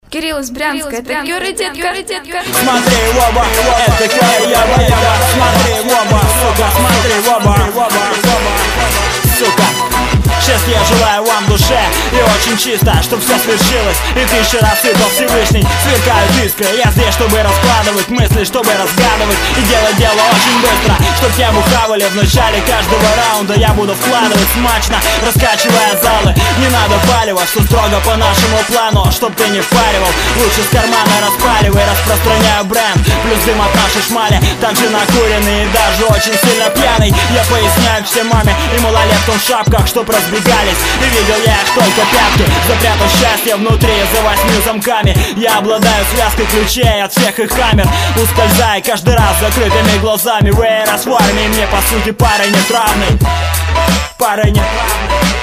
Кирилл из Брянска, это Кёры, детка. Смотри в оба, это Кёры, яба. Смотри в оба, сука, смотри в оба, сука. Счастья желаю вам в душе и очень чисто, чтоб все свершилось и 1000 раз сыпал Всевышний. Сверкают искры, я здесь, чтобы раскладывать мысли, чтобы разгадывать и делать дело очень быстро, чтоб тему хавали в начале каждого раунда. Я буду вкладывать смачно, раскачивая залы. Не надо палево, что строго по нашему плану, чтоб ты не впаривал. Лучше с кармана распаливай, распространяю бренд. Плюс дым от нашей шмали, также накуренный и даже очень сильно пьяный. Я поясняю всем маме и малолеткам в шапках, чтоб разбегались. И видел я их только пятки, запрятал счастье внутри за 8 замками. Я обладаю связкой ключей от всех их камер, ускользая каждый раз закрытыми глазами. Раз в армии мне по сути парень нет равный. Парень нет равный.